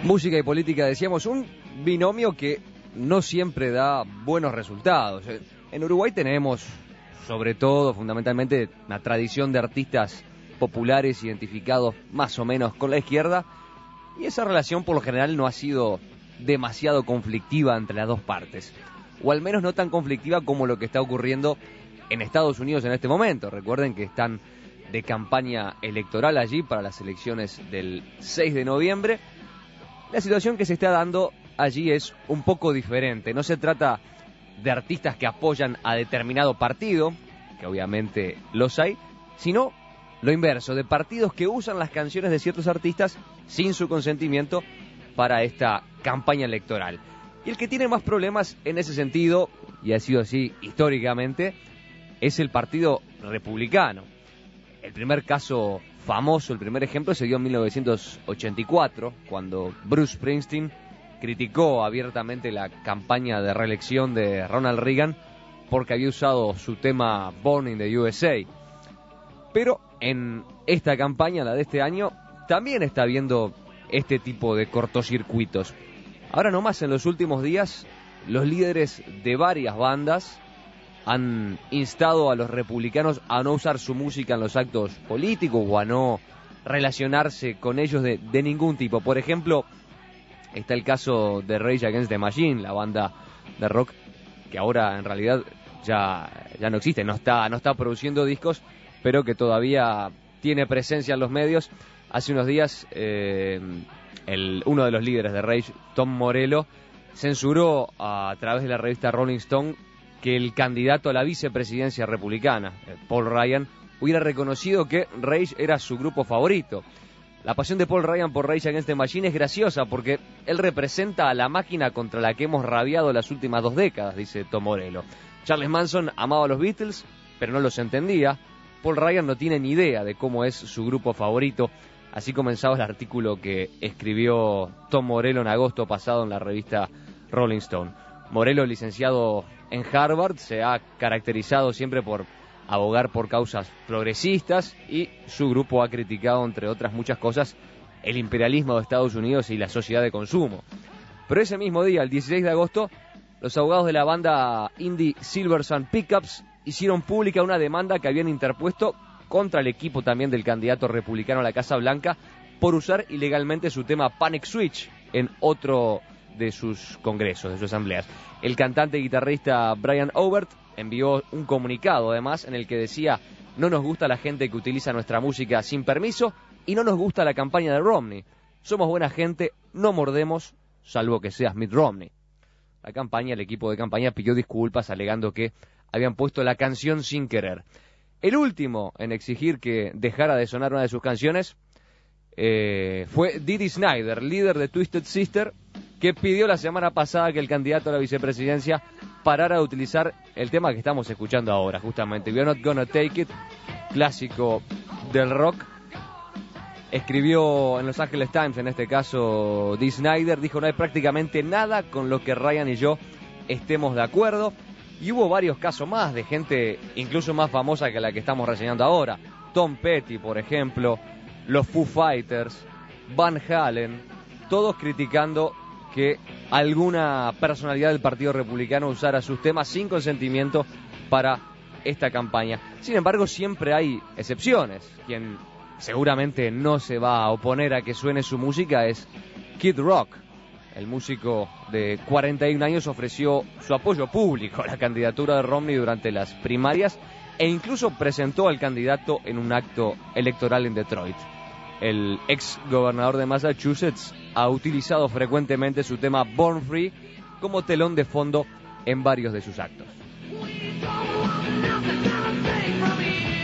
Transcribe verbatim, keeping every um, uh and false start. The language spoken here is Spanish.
Música y política, decíamos, un binomio que no siempre da buenos resultados. En Uruguay tenemos, sobre todo, fundamentalmente, una tradición de artistas populares identificados más o menos con la izquierda, y esa relación por lo general no ha sido demasiado conflictiva entre las dos partes, o al menos no tan conflictiva como lo que está ocurriendo en Estados Unidos en este momento. Recuerden que están de campaña electoral allí para las elecciones del seis de noviembre. La situación que se está dando allí es un poco diferente. No se trata de artistas que apoyan a determinado partido, que obviamente los hay, sino lo inverso, de partidos que usan las canciones de ciertos artistas sin su consentimiento para esta campaña electoral. Y el que tiene más problemas en ese sentido, y ha sido así históricamente, es el Partido Republicano. El primer caso famoso, el primer ejemplo, se dio en mil novecientos ochenta y cuatro, cuando Bruce Springsteen criticó abiertamente la campaña de reelección de Ronald Reagan porque había usado su tema Born in the U S A. Pero en esta campaña, la de este año, también está habiendo este tipo de cortocircuitos. Ahora nomás, en los últimos días, los líderes de varias bandas han instado a los republicanos a no usar su música en los actos políticos o a no relacionarse con ellos de, de ningún tipo. Por ejemplo, está el caso de Rage Against the Machine, la banda de rock que ahora en realidad ya, ya no existe, no está, no está produciendo discos, pero que todavía tiene presencia en los medios. Hace unos días eh, el, uno de los líderes de Rage, Tom Morello, censuró a, a través de la revista Rolling Stone que el candidato a la vicepresidencia republicana, Paul Ryan, hubiera reconocido que Rage era su grupo favorito. La pasión de Paul Ryan por Rage Against the Machine es graciosa porque él representa a la máquina contra la que hemos rabiado las últimas dos décadas, dice Tom Morello. Charles Manson amaba a los Beatles, pero no los entendía. Paul Ryan no tiene ni idea de cómo es su grupo favorito. Así comenzaba el artículo que escribió Tom Morello en agosto pasado en la revista Rolling Stone. Morello, licenciado en Harvard, se ha caracterizado siempre por abogar por causas progresistas y su grupo ha criticado, entre otras muchas cosas, el imperialismo de Estados Unidos y la sociedad de consumo. Pero ese mismo día, el dieciséis de agosto, los abogados de la banda indie Silver Sun Pickups hicieron pública una demanda que habían interpuesto contra el equipo también del candidato republicano a la Casa Blanca por usar ilegalmente su tema Panic Switch en otro de sus congresos, de sus asambleas. El cantante y guitarrista Brian Aubert envió un comunicado, además, en el que decía: no nos gusta la gente que utiliza nuestra música sin permiso y no nos gusta la campaña de Romney. Somos buena gente, no mordemos, salvo que seas Mitt Romney. La campaña, el equipo de campaña pidió disculpas alegando que habían puesto la canción sin querer. El último en exigir que dejara de sonar una de sus canciones eh, fue Dee Snider, líder de Twisted Sister, que pidió la semana pasada que el candidato a la vicepresidencia parara de utilizar el tema que estamos escuchando ahora, justamente, We're Not Gonna Take It, clásico del rock. Escribió en Los Angeles Times, en este caso, Dee Snider, dijo: no hay prácticamente nada con lo que Ryan y yo estemos de acuerdo. Y hubo varios casos más de gente incluso más famosa que la que estamos reseñando ahora. Tom Petty, por ejemplo, los Foo Fighters, Van Halen, todos criticando que alguna personalidad del Partido Republicano usara sus temas sin consentimiento para esta campaña. Sin embargo, siempre hay excepciones. Quien seguramente no se va a oponer a que suene su música es Kid Rock. El músico de cuarenta y un años ofreció su apoyo público a la candidatura de Romney durante las primarias e incluso presentó al candidato en un acto electoral en Detroit. El ex gobernador de Massachusetts ha utilizado frecuentemente su tema Born Free como telón de fondo en varios de sus actos.